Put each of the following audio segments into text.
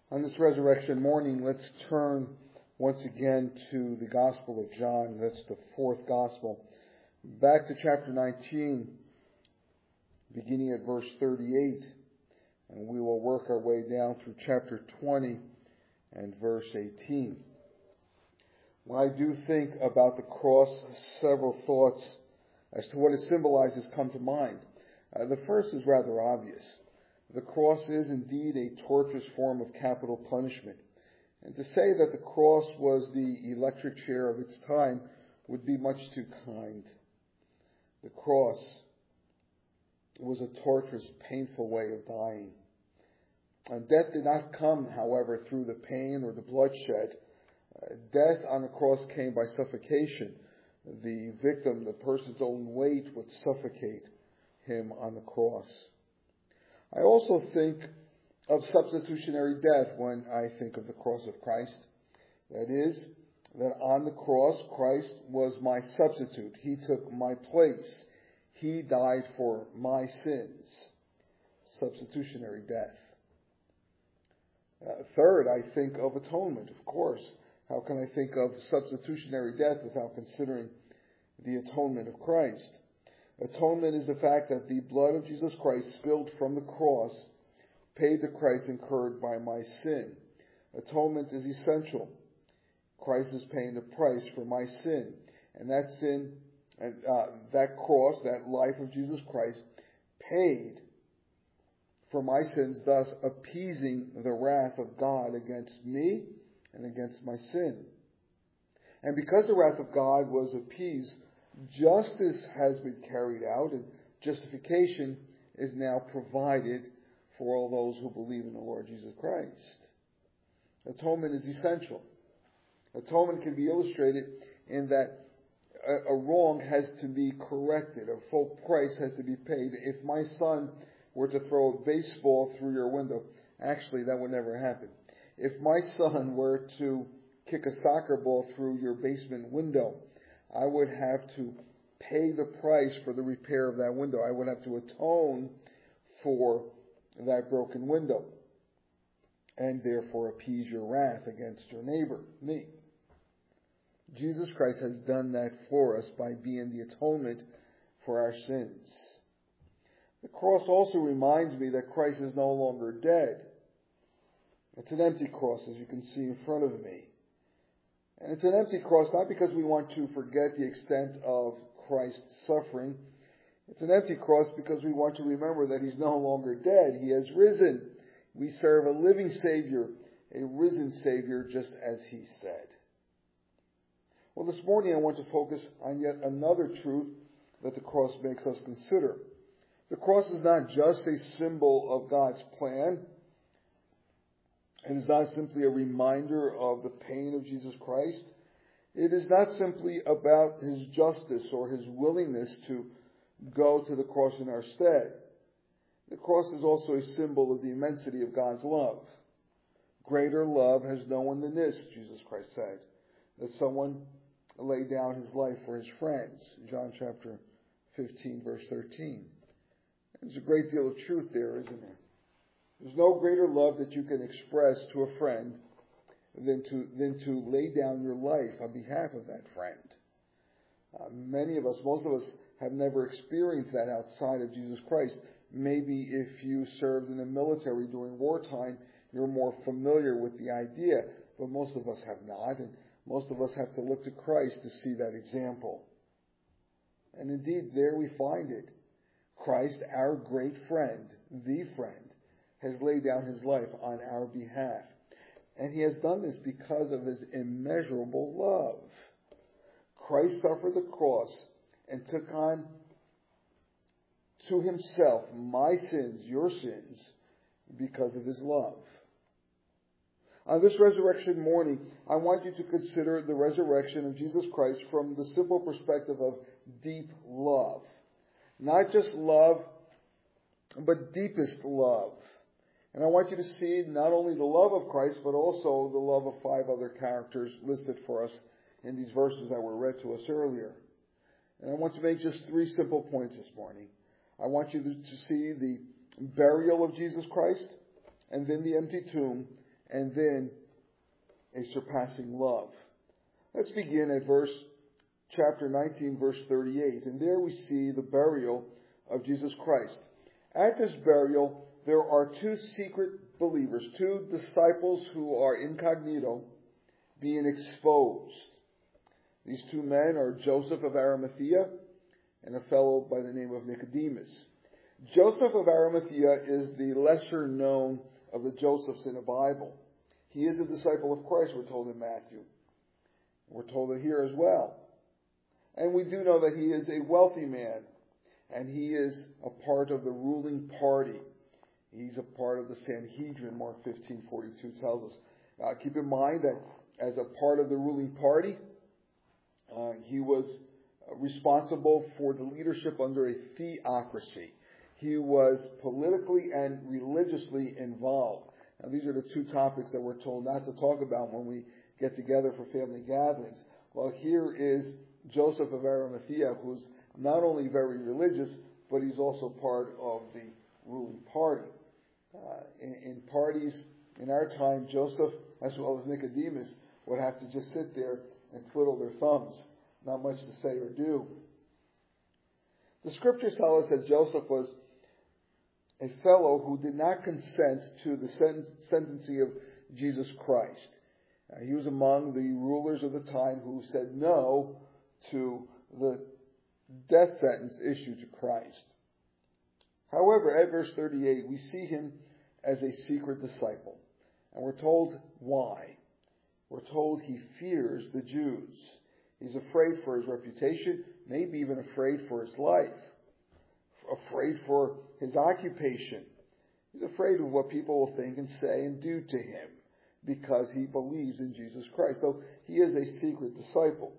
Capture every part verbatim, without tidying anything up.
On this resurrection morning, let's turn once again to the Gospel of John. That's the fourth Gospel. Back to chapter nineteen, beginning at verse thirty-eight. And we will work our way down through chapter twenty and verse eighteen. When I do think about the cross, several thoughts as to what it symbolizes come to mind. Uh, the first is rather obvious. The cross is indeed a torturous form of capital punishment. And to say that the cross was the electric chair of its time would be much too kind. The cross was a torturous, painful way of dying. And death did not come, however, through the pain or the bloodshed. Uh, death on the cross came by suffocation. The victim, the person's own weight, would suffocate him on the cross. I also think of substitutionary death when I think of the cross of Christ. That is, that on the cross, Christ was my substitute. He took my place. He died for my sins. Substitutionary death. Uh, third, I think of atonement, of course. How can I think of substitutionary death without considering the atonement of Christ? Atonement is the fact that the blood of Jesus Christ spilled from the cross paid the price incurred by my sin. Atonement is essential. Christ is paying the price for my sin. And that sin, and uh, that cross, that life of Jesus Christ, paid for my sins, thus appeasing the wrath of God against me and against my sin. And because the wrath of God was appeased, justice has been carried out, and justification is now provided for all those who believe in the Lord Jesus Christ. Atonement is essential. Atonement can be illustrated in that a, a wrong has to be corrected. A full price has to be paid. If my son were to throw a baseball through your window, actually that would never happen. If my son were to kick a soccer ball through your basement window, I would have to pay the price for the repair of that window. I would have to atone for that broken window and therefore appease your wrath against your neighbor, me. Jesus Christ has done that for us by being the atonement for our sins. The cross also reminds me that Christ is no longer dead. It's an empty cross, as you can see in front of me. And it's an empty cross not because we want to forget the extent of Christ's suffering. It's an empty cross because we want to remember that He's no longer dead. He has risen. We serve a living Savior, a risen Savior, just as He said. Well, this morning I want to focus on yet another truth that the cross makes us consider. The cross is not just a symbol of God's plan. It is not simply a reminder of the pain of Jesus Christ. It is not simply about His justice or His willingness to go to the cross in our stead. The cross is also a symbol of the immensity of God's love. Greater love has no one than this, Jesus Christ said, that someone lay down his life for his friends. John chapter fifteen, verse thirteen. There's a great deal of truth there, isn't there? There's no greater love that you can express to a friend than to than to lay down your life on behalf of that friend. Uh, many of us, most of us, have never experienced that outside of Jesus Christ. Maybe if you served in the military during wartime, you're more familiar with the idea, but most of us have not, and most of us have to look to Christ to see that example. And indeed, there we find it. Christ, our great friend, the friend, has laid down His life on our behalf. And He has done this because of His immeasurable love. Christ suffered the cross and took on to Himself my sins, your sins, because of His love. On this resurrection morning, I want you to consider the resurrection of Jesus Christ from the simple perspective of deep love. Not just love, but deepest love. And I want you to see not only the love of Christ, but also the love of five other characters listed for us in these verses that were read to us earlier. And I want to make just three simple points this morning. I want you to see the burial of Jesus Christ, and then the empty tomb, and then a surpassing love. Let's begin at verse chapter nineteen, verse thirty-eight. And there we see the burial of Jesus Christ. At this burial, there are two secret believers, two disciples who are incognito, being exposed. These two men are Joseph of Arimathea and a fellow by the name of Nicodemus. Joseph of Arimathea is the lesser known of the Josephs in the Bible. He is a disciple of Christ, we're told in Matthew. We're told it here as well. And we do know that he is a wealthy man, and he is a part of the ruling party. He's a part of the Sanhedrin, Mark fifteen forty-two tells us. Uh, keep in mind that as a part of the ruling party, uh, he was responsible for the leadership under a theocracy. He was politically and religiously involved. Now, these are the two topics that we're told not to talk about when we get together for family gatherings. Well, here is Joseph of Arimathea, who's not only very religious, but he's also part of the ruling party. Uh, in, in parties in our time, Joseph, as well as Nicodemus, would have to just sit there and twiddle their thumbs. Not much to say or do. The scriptures tell us that Joseph was a fellow who did not consent to the sen- sentencing of Jesus Christ. Uh, he was among the rulers of the time who said no to the death sentence issued to Christ. However, at verse thirty-eight, we see him as a secret disciple. And we're told why. We're told he fears the Jews. He's afraid for his reputation, maybe even afraid for his life, afraid for his occupation. He's afraid of what people will think and say and do to him because he believes in Jesus Christ. So he is a secret disciple.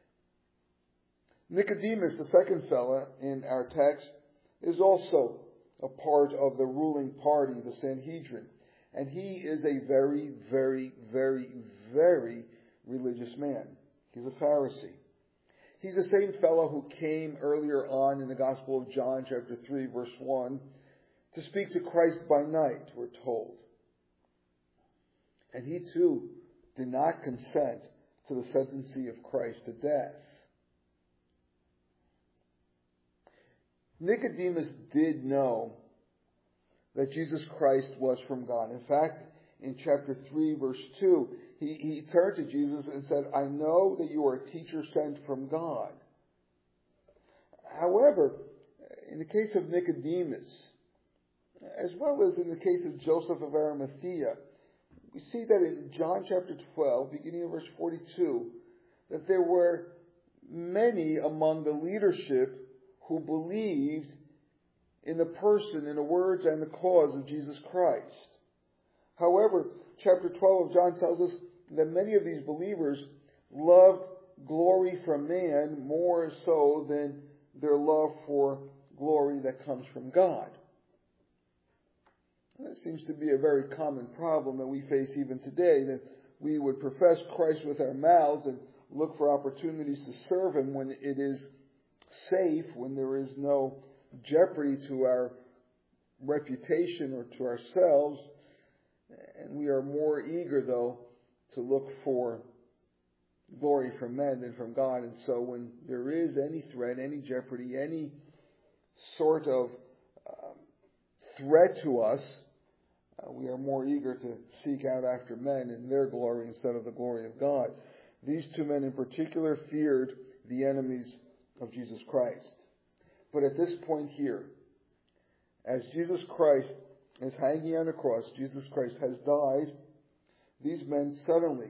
Nicodemus, the second fella in our text, is also a part of the ruling party, the Sanhedrin. And he is a very, very, very, very religious man. He's a Pharisee. He's the same fellow who came earlier on in the Gospel of John, chapter three, verse one, to speak to Christ by night, we're told. And he too did not consent to the sentencing of Christ to death. Nicodemus did know that Jesus Christ was from God. In fact, in chapter three, verse two, he, he turned to Jesus and said, I know that you are a teacher sent from God. However, in the case of Nicodemus, as well as in the case of Joseph of Arimathea, we see that in John chapter twelve, beginning in verse forty-two, that there were many among the leadership who believed in the person, in the words, and the cause of Jesus Christ. However, chapter twelve of John tells us that many of these believers loved glory from man more so than their love for glory that comes from God. That seems to be a very common problem that we face even today, that we would profess Christ with our mouths and look for opportunities to serve Him when it is safe, when there is no jeopardy to our reputation or to ourselves. And we are more eager, though, to look for glory from men than from God. And so when there is any threat, any jeopardy, any sort of um, threat to us, uh, we are more eager to seek out after men and their glory instead of the glory of God. These two men in particular feared the enemies of Jesus Christ. But at this point here, as Jesus Christ is hanging on the cross, Jesus Christ has died, these men suddenly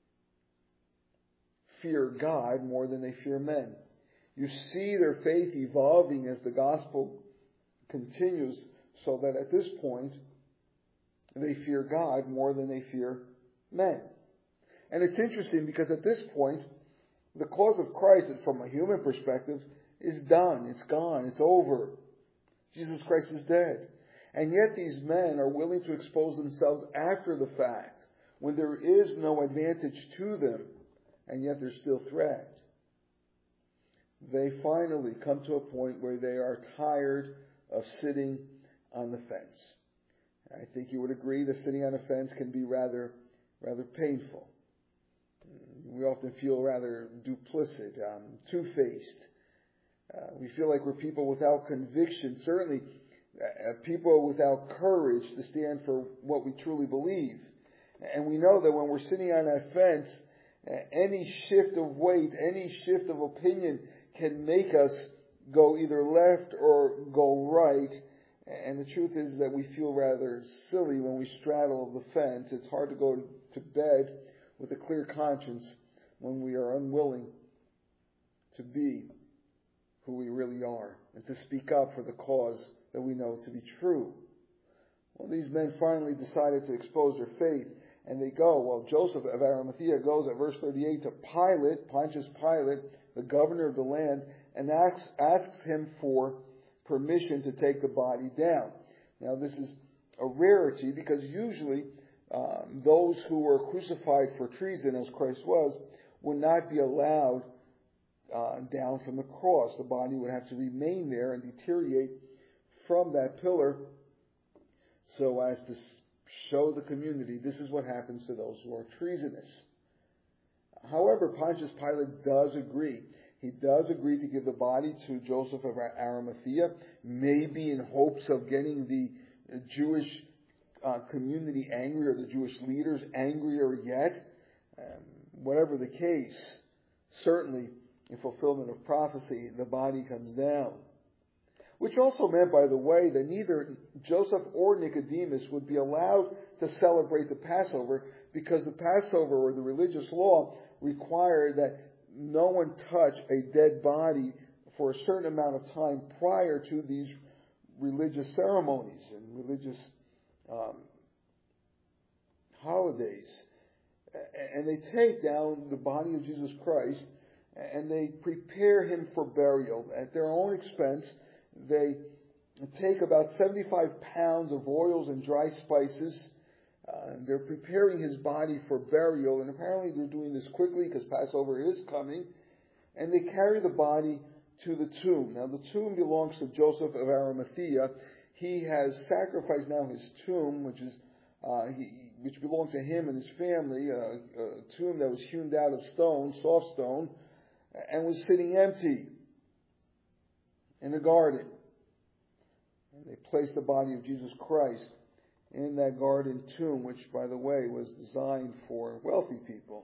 fear God more than they fear men. You see their faith evolving as the gospel continues, so that at this point, they fear God more than they fear men. And it's interesting because at this point, the cause of Christ, from a human perspective, is done. It's gone. It's over. Jesus Christ is dead. And yet these men are willing to expose themselves after the fact, when there is no advantage to them, and yet there's still threat. They finally come to a point where they are tired of sitting on the fence. I think you would agree that sitting on a fence can be rather, rather painful. We often feel rather duplicit, um, two-faced. Uh, we feel like we're people without conviction, certainly uh, people without courage to stand for what we truly believe. And we know that when we're sitting on that fence, uh, any shift of weight, any shift of opinion can make us go either left or go right. And the truth is that we feel rather silly when we straddle the fence. It's hard to go to bed with a clear conscience when we are unwilling to be who we really are and to speak up for the cause that we know to be true. Well, these men finally decided to expose their faith, and they go. Well, Joseph of Arimathea goes at verse thirty-eight to Pilate, Pontius Pilate, the governor of the land, and asks, asks him for permission to take the body down. Now, this is a rarity because usually um, those who were crucified for treason, as Christ was, would not be allowed uh, down from the cross. The body would have to remain there and deteriorate from that pillar so as to show the community this is what happens to those who are treasonous. However, Pontius Pilate does agree. He does agree to give the body to Joseph of Arimathea, maybe in hopes of getting the Jewish uh, community angry, or the Jewish leaders angrier yet. Um, whatever the case, certainly in fulfillment of prophecy, the body comes down. Which also meant, by the way, that neither Joseph or Nicodemus would be allowed to celebrate the Passover, because the Passover, or the religious law, required that no one touch a dead body for a certain amount of time prior to these religious ceremonies and religious um, holidays. And they take down the body of Jesus Christ and they prepare him for burial. At their own expense, they take about seventy-five pounds of oils and dry spices. Uh, they're preparing his body for burial, and apparently they're doing this quickly because Passover is coming. And they carry the body to the tomb. Now, the tomb belongs to Joseph of Arimathea. He has sacrificed now his tomb, which is uh, he, which belonged to him and his family, uh, a tomb that was hewn out of stone, soft stone, and was sitting empty in a garden. And they placed the body of Jesus Christ in that garden tomb, which, by the way, was designed for wealthy people.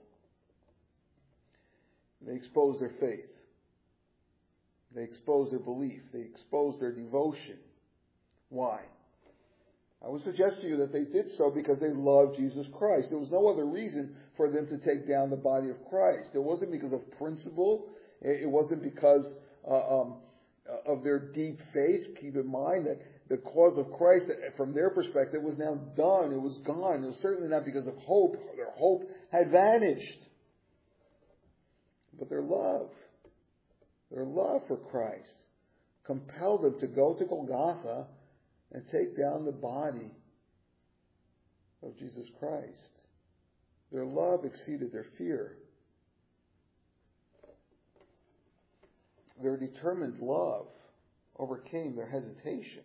They exposed their faith. They exposed their belief. They exposed their devotion. Why? I would suggest to you that they did so because they loved Jesus Christ. There was no other reason for them to take down the body of Christ. It wasn't because of principle. It wasn't because uh, um, of their deep faith. Keep in mind that the cause of Christ, from their perspective, was now done. It was gone. It was certainly not because of hope. Their hope had vanished. But their love, their love for Christ, compelled them to go to Golgotha and take down the body of Jesus Christ. Their love exceeded their fear. Their determined love overcame their hesitation.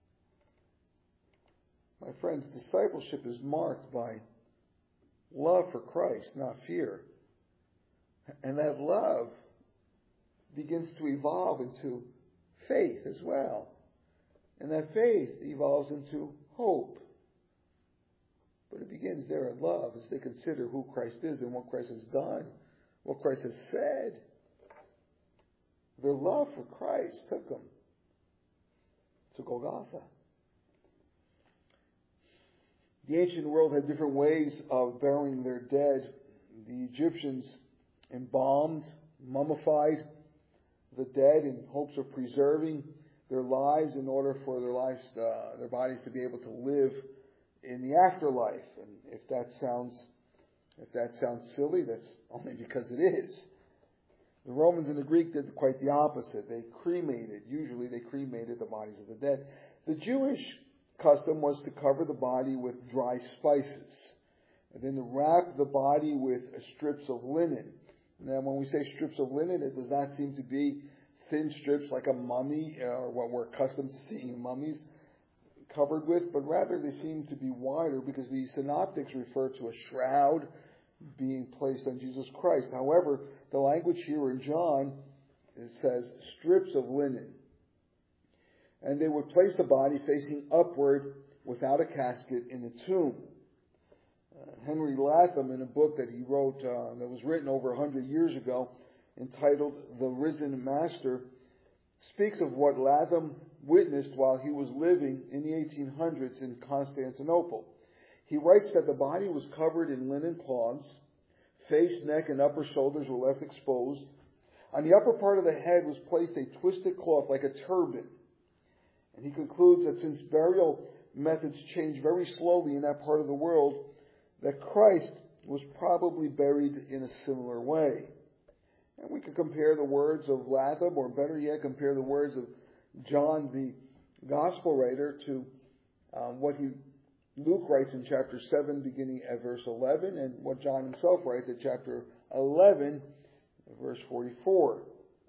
My friends, discipleship is marked by love for Christ, not fear. And that love begins to evolve into faith as well. And that faith evolves into hope. But it begins there at love as they consider who Christ is and what Christ has done, what Christ has said. Their love for Christ took them to Golgotha. The ancient world had different ways of burying their dead. The Egyptians embalmed, mummified the dead in hopes of preserving their lives in order for their lives, uh, their bodies to be able to live in the afterlife. And if that sounds, if that sounds silly, that's only because it is. The Romans and the Greek did quite the opposite. They cremated. Usually they cremated the bodies of the dead. The Jewish custom was to cover the body with dry spices, and then to wrap the body with strips of linen. Now, when we say strips of linen, it does not seem to be thin strips like a mummy, or what we're accustomed to seeing in mummies, covered with, but rather they seem to be wider because the synoptics refer to a shroud being placed on Jesus Christ. However, the language here in John, it says strips of linen. And they would place the body facing upward without a casket in the tomb. Uh, Henry Latham, in a book that he wrote uh, that was written over one hundred years ago, entitled The Risen Master, speaks of what Latham witnessed while he was living in the eighteen hundreds in Constantinople. He writes that the body was covered in linen cloths, face, neck, and upper shoulders were left exposed. On the upper part of the head was placed a twisted cloth like a turban. And he concludes that since burial methods change very slowly in that part of the world, that Christ was probably buried in a similar way. And we could compare the words of Latham, or better yet, compare the words of John, the gospel writer, to um, what he Luke writes in chapter seven, beginning at verse eleven, and what John himself writes at chapter eleven, verse forty-four.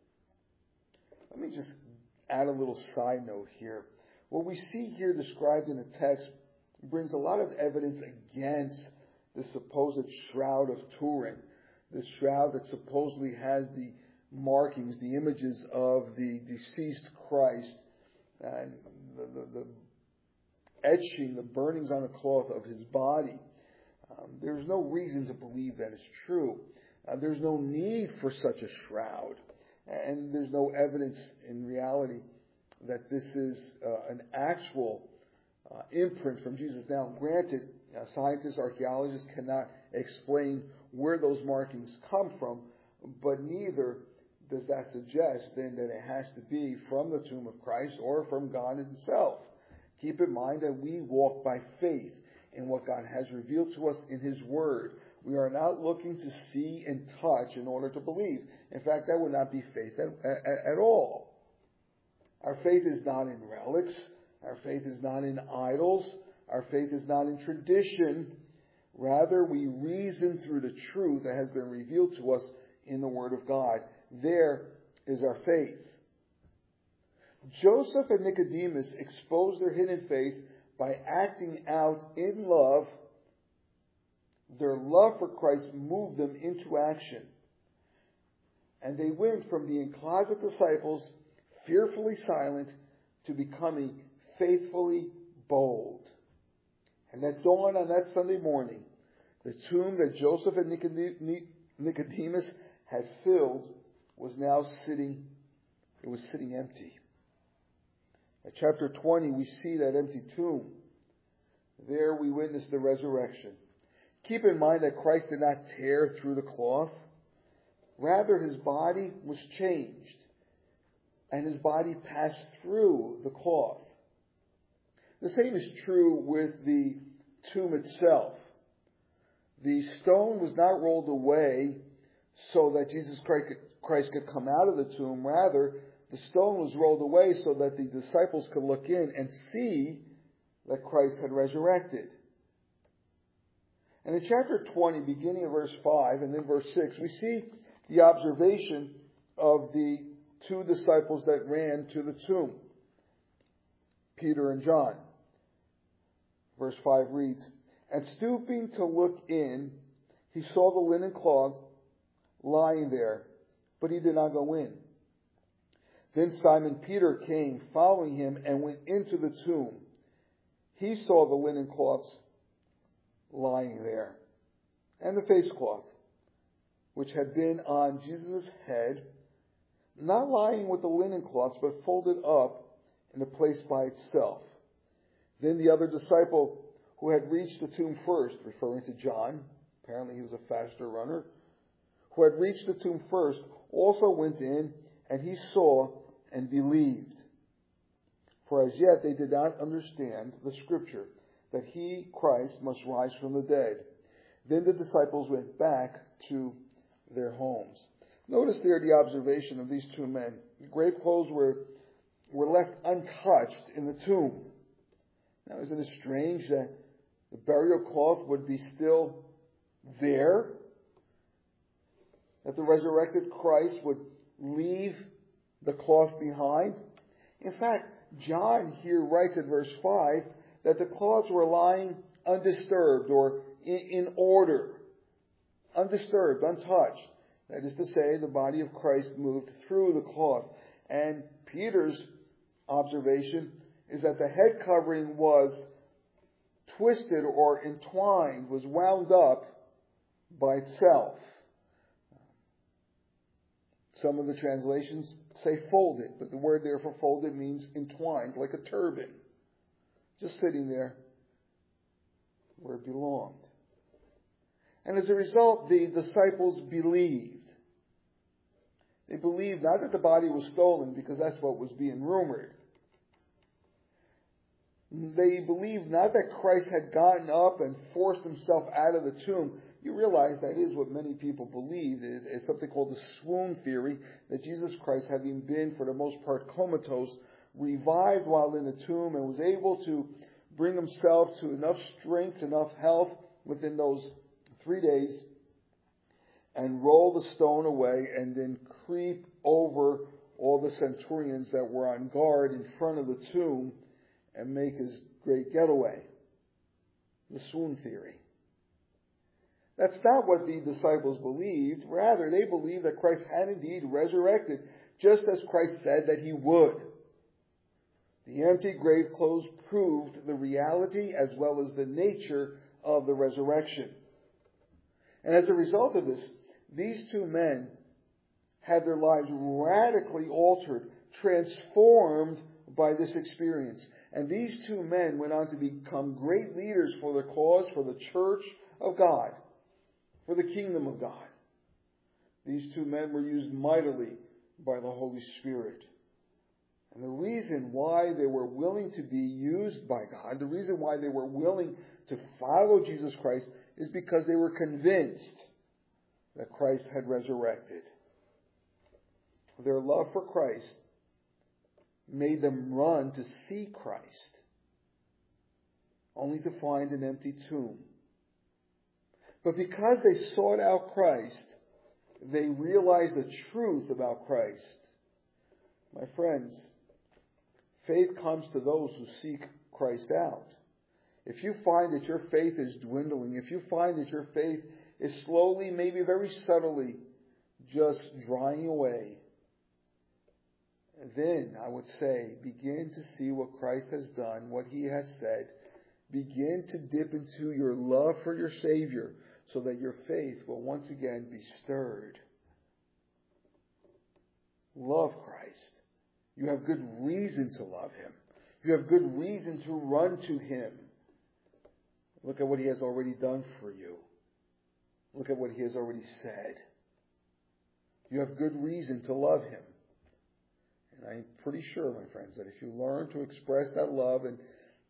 Let me just add a little side note here. What we see here described in the text brings a lot of evidence against the supposed shroud of Turin, the shroud that supposedly has the markings, the images of the deceased Christ, and the, the, the etching, the burnings on the cloth of his body. Um, there's no reason to believe that is true. Uh, there's no need for such a shroud. And there's no evidence in reality that this is uh, an actual uh, imprint from Jesus. Now, granted, uh, scientists, archaeologists cannot explain where those markings come from, but neither does that suggest then that it has to be from the tomb of Christ or from God himself. Keep in mind that we walk by faith in what God has revealed to us in his word. We are not looking to see and touch in order to believe. In fact, that would not be faith at, at, at all. Our faith is not in relics. Our faith is not in idols. Our faith is not in tradition. Rather, we reason through the truth that has been revealed to us in the Word of God. There is our faith. Joseph and Nicodemus exposed their hidden faith by acting out in love. Their love for Christ moved them into action. And they went from being closet disciples, fearfully silent, to becoming faithfully bold. And that dawn on that Sunday morning, the tomb that Joseph and Nicodemus had filled was now sitting, it was sitting empty. At chapter twenty, we see that empty tomb. There we witness the resurrection. Keep in mind that Christ did not tear through the cloth. Rather, his body was changed, and his body passed through the cloth. The same is true with the tomb itself. The stone was not rolled away so that Jesus Christ could come out of the tomb. Rather, the stone was rolled away so that the disciples could look in and see that Christ had resurrected. And in chapter twenty, beginning of verse five and then verse six, we see the observation of the two disciples that ran to the tomb, Peter and John. Verse five reads, "And stooping to look in, he saw the linen cloth lying there, but he did not go in. Then Simon Peter came, following him, and went into the tomb. He saw the linen cloths lying there, and the face cloth, which had been on Jesus' head, not lying with the linen cloths, but folded up in a place by itself. Then the other disciple who had reached the tomb first," referring to John, apparently he was a faster runner, "who had reached the tomb first, also went in, and he saw and believed. For as yet they did not understand the scripture, that he, Christ, must rise from the dead. Then the disciples went back to their homes." Notice there the observation of these two men. The grave clothes were, were left untouched in the tomb. Now, isn't it strange that the burial cloth would be still there? That the resurrected Christ would leave the cloth behind? In fact, John here writes at verse five that the cloths were lying undisturbed or in, in order, undisturbed, untouched. That is to say, the body of Christ moved through the cloth. And Peter's observation is that the head covering was twisted or entwined, was wound up by itself. Some of the translations say folded, but the word there for folded means entwined, like a turban, just sitting there where it belonged. And as a result, the disciples believed. They believed not that the body was stolen, because that's what was being rumored. They believed not that Christ had gotten up and forced himself out of the tomb. You realize that is what many people believe. It's something called the swoon theory, that Jesus Christ, having been for the most part comatose, revived while in the tomb and was able to bring himself to enough strength, enough health within those three days and roll the stone away and then creep over all the centurions that were on guard in front of the tomb and make his great getaway. The swoon theory. That's not what the disciples believed. Rather, they believed that Christ had indeed resurrected, just as Christ said that he would. The empty grave clothes proved the reality as well as the nature of the resurrection. And as a result of this, these two men had their lives radically altered, transformed by this experience. And these two men went on to become great leaders for the cause, for the church of God, for the kingdom of God. These two men were used mightily by the Holy Spirit. And the reason why they were willing to be used by God, the reason why they were willing to follow Jesus Christ, is because they were convinced that Christ had resurrected. Their love for Christ made them run to see Christ, only to find an empty tomb. But because they sought out Christ, they realized the truth about Christ. My friends, faith comes to those who seek Christ out. If you find that your faith is dwindling, if you find that your faith is slowly, maybe very subtly, just drying away, then I would say, begin to see what Christ has done, what he has said. Begin to dip into your love for your Savior so that your faith will once again be stirred. Love Christ. You have good reason to love him. You have good reason to run to him. Look at what he has already done for you. Look at what he has already said. You have good reason to love him. And I'm pretty sure, my friends, that if you learn to express that love and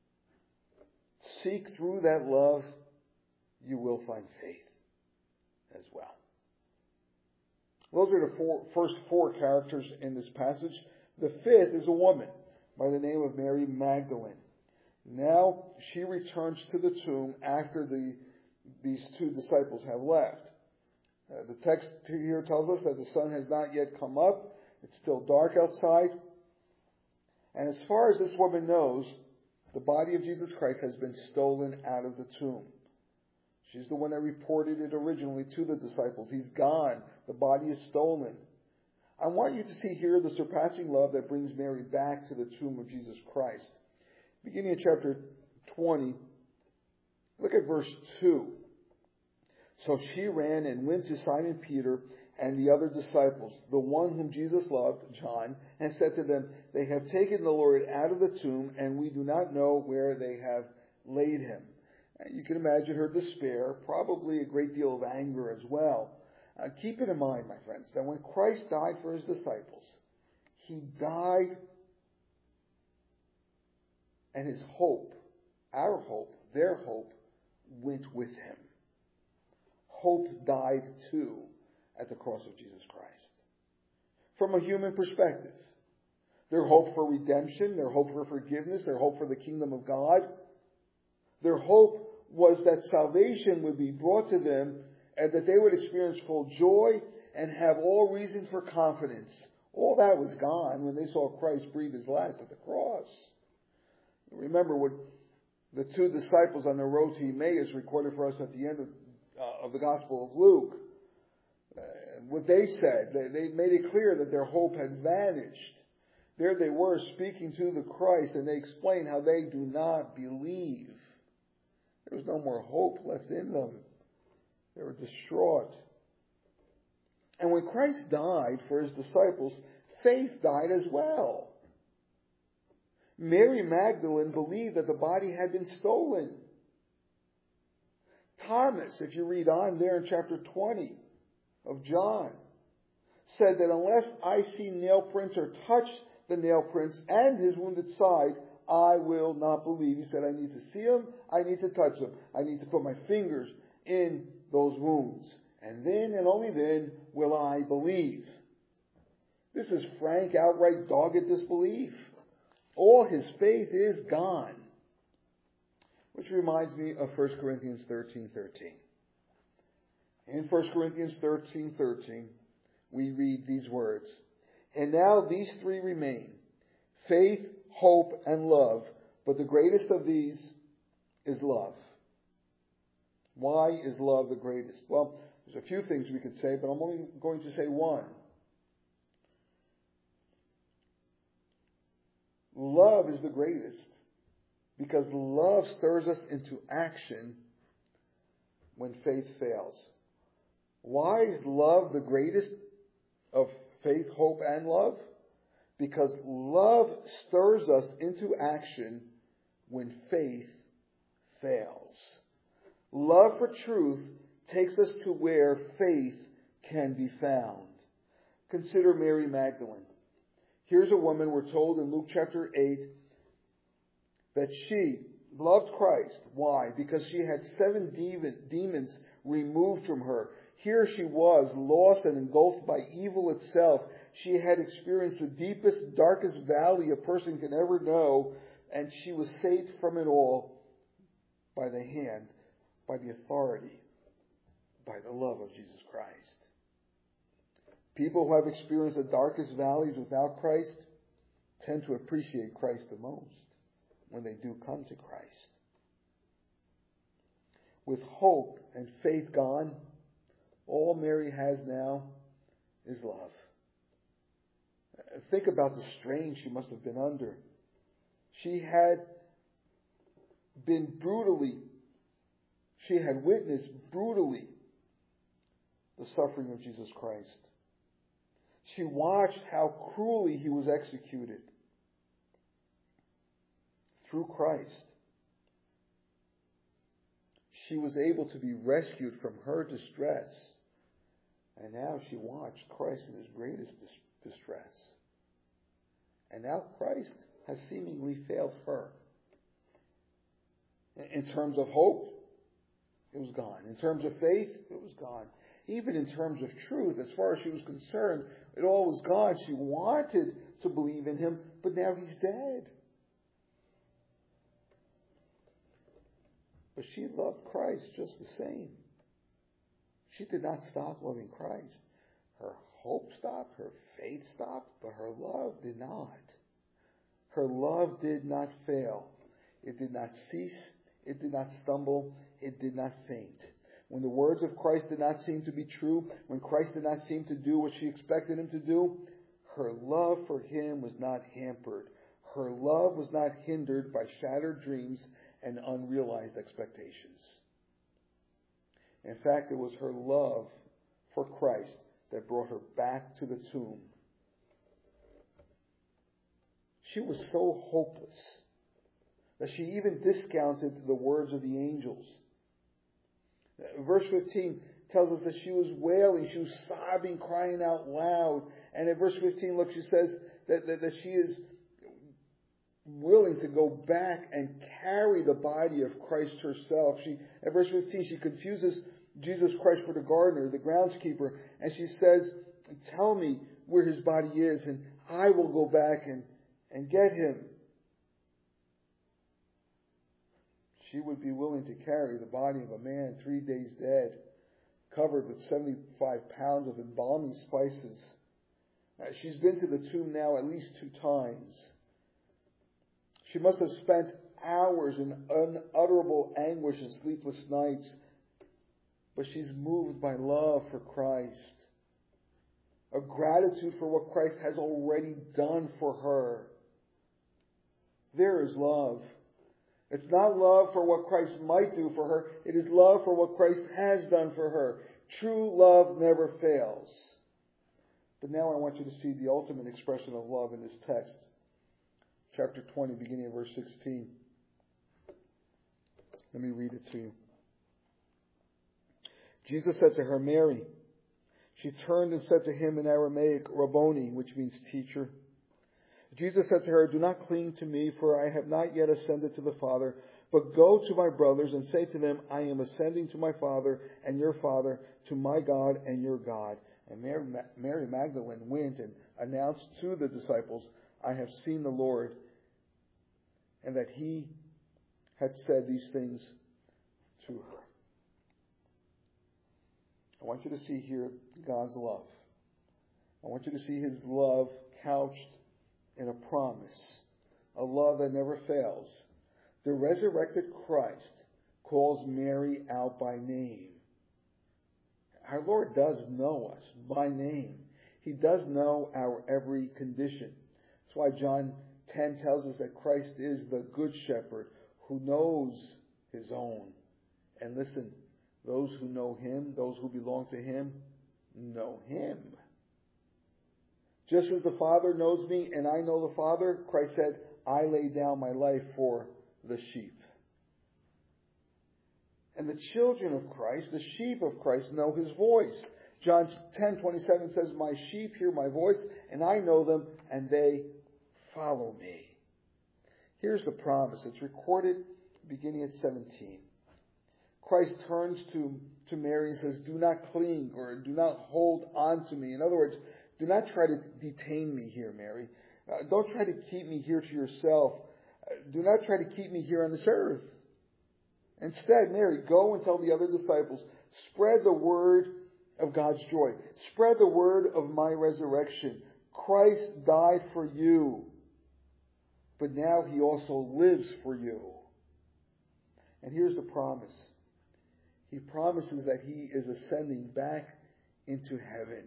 seek through that love, you will find faith as well. Those are the four, first four characters in this passage. The fifth is a woman by the name of Mary Magdalene. Now she returns to the tomb after the, these two disciples have left. Uh, the text here tells us that the sun has not yet come up. It's still dark outside. And as far as this woman knows, the body of Jesus Christ has been stolen out of the tomb. She's the one that reported it originally to the disciples. He's gone. The body is stolen. I want you to see here the surpassing love that brings Mary back to the tomb of Jesus Christ. Beginning in chapter twenty, look at verse two. So she ran and went to Simon Peter and the other disciples, the one whom Jesus loved, John, and said to them, they have taken the Lord out of the tomb, and we do not know where they have laid him. And you can imagine her despair, probably a great deal of anger as well. Uh, keep it in mind, my friends, that when Christ died for his disciples, he died, and his hope, our hope, their hope, went with him. Hope died too at the cross of Jesus Christ. From a human perspective, their hope for redemption, their hope for forgiveness, their hope for the kingdom of God, their hope was that salvation would be brought to them and that they would experience full joy and have all reason for confidence. All that was gone when they saw Christ breathe his last at the cross. Remember what the two disciples on the road to Emmaus, recorded for us at the end of, uh, of the Gospel of Luke, uh, what they said, they, they made it clear that their hope had vanished. There they were speaking to the Christ, and they explained how they do not believe. There was no more hope left in them. They were distraught. And when Christ died for his disciples, faith died as well. Mary Magdalene believed that the body had been stolen. Thomas, if you read on there in chapter twenty of John, said that unless I see nail prints or touch the nail prints and his wounded side, I will not believe. He said, I need to see him, I need to touch him, I need to put my fingers in those wounds. And then and only then will I believe. This is frank, outright, dogged disbelief. All his faith is gone. Which reminds me of First Corinthians thirteen thirteen. In First Corinthians thirteen thirteen, we read these words. And now these three remain, faith, hope, and love. But the greatest of these is love. Why is love the greatest? Well, there's a few things we could say, but I'm only going to say one. Love is the greatest because love stirs us into action when faith fails. Why is love the greatest of faith, hope, and love? Because love stirs us into action when faith fails. Love for truth takes us to where faith can be found. Consider Mary Magdalene. Here's a woman, we're told in Luke chapter eight, that she loved Christ. Why? Because she had seven demons removed from her. Here she was, lost and engulfed by evil itself. She had experienced the deepest, darkest valley a person can ever know, and she was saved from it all by the hand, by the authority, by the love of Jesus Christ. People who have experienced the darkest valleys without Christ tend to appreciate Christ the most when they do come to Christ. With hope and faith gone, all Mary has now is love. Think about the strain she must have been under. She had been brutally, she had witnessed brutally the suffering of Jesus Christ. She watched how cruelly he was executed. Through Christ, she was able to be rescued from her distress. And now she watched Christ in his greatest dis- distress. And now Christ has seemingly failed her. In terms of hope, it was gone. In terms of faith, it was gone. Even in terms of truth, as far as she was concerned, it all was gone. She wanted to believe in him, but now he's dead. But she loved Christ just the same. She did not stop loving Christ. Her hope stopped, her faith stopped, but her love did not. Her love did not fail. It did not cease. It did not stumble. It did not faint. When the words of Christ did not seem to be true, when Christ did not seem to do what she expected him to do, her love for him was not hampered. Her love was not hindered by shattered dreams and unrealized expectations. In fact, it was her love for Christ that brought her back to the tomb. She was so hopeless that she even discounted the words of the angels. Verse fifteen tells us that she was wailing, she was sobbing, crying out loud. And at verse fifteen, look, she says that, that, that she is willing to go back and carry the body of Christ herself. She, at verse fifteen, she confuses Jesus Christ for the gardener, the groundskeeper, and she says, tell me where his body is, and I will go back and, and get him. She would be willing to carry the body of a man three days dead, covered with seventy-five pounds of embalming spices. Now, she's been to the tomb now at least two times. She must have spent hours in unutterable anguish and sleepless nights, but she's moved by love for Christ. A gratitude for what Christ has already done for her. There is love. It's not love for what Christ might do for her. It is love for what Christ has done for her. True love never fails. But now I want you to see the ultimate expression of love in this text. Chapter twenty, beginning of verse sixteen. Let me read it to you. Jesus said to her, Mary. She turned and said to him in Aramaic, Rabboni, which means teacher. Jesus said to her, do not cling to me, for I have not yet ascended to the Father, but go to my brothers and say to them, I am ascending to my Father and your Father, to my God and your God. And Mary, Mary Magdalene went and announced to the disciples, I have seen the Lord, and that he had said these things to her. I want you to see here God's love. I want you to see his love couched in a promise, a love that never fails. The resurrected Christ calls Mary out by name. Our Lord does know us by name. He does know our every condition. That's why John ten tells us that Christ is the good shepherd who knows his own. And listen, those who know him, those who belong to him, know him. Just as the Father knows me and I know the Father, Christ said, I lay down my life for the sheep. And the children of Christ, the sheep of Christ, know his voice. John ten twenty-seven says, my sheep hear my voice, and I know them, and they follow me. Here's the promise. It's recorded beginning at seventeen. Christ turns to, to Mary and says, do not cling or do not hold on to me. In other words, do not try to detain me here, Mary. Uh, don't try to keep me here to yourself. Uh, do not try to keep me here on this earth. Instead, Mary, go and tell the other disciples, spread the word of God's joy. Spread the word of my resurrection. Christ died for you, but now he also lives for you. And here's the promise. He promises that he is ascending back into heaven.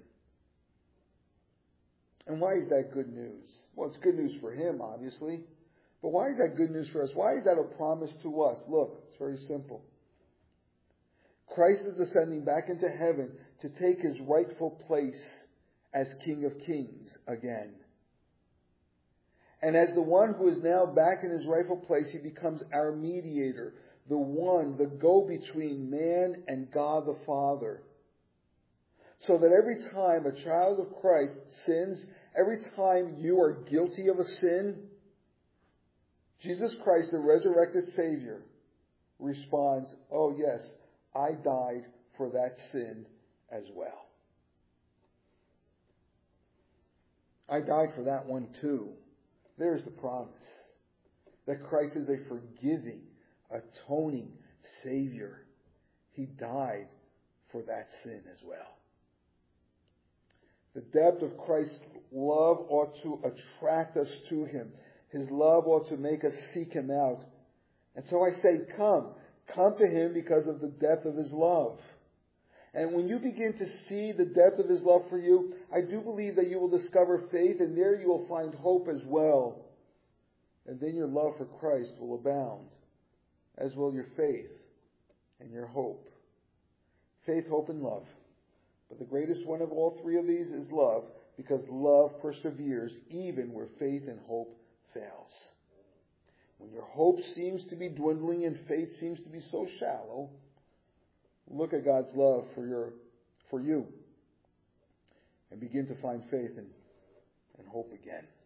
And why is that good news? Well, it's good news for him, obviously. But why is that good news for us? Why is that a promise to us? Look, it's very simple. Christ is ascending back into heaven to take his rightful place as King of Kings again. And as the one who is now back in his rightful place, he becomes our mediator, the one, the go-between man and God the Father. So that every time a child of Christ sins, every time you are guilty of a sin, Jesus Christ, the resurrected Savior, responds, oh yes, I died for that sin as well. I died for that one too. There's the promise. That Christ is a forgiving, atoning Savior. He died for that sin as well. The depth of Christ's love ought to attract us to him. His love ought to make us seek him out. And so I say, come. Come to him because of the depth of his love. And when you begin to see the depth of his love for you, I do believe that you will discover faith, and there you will find hope as well. And then your love for Christ will abound, as will your faith and your hope. Faith, hope, and love. But the greatest one of all three of these is love, because love perseveres even where faith and hope fails. When your hope seems to be dwindling and faith seems to be so shallow, look at God's love for your for you and begin to find faith and, and hope again.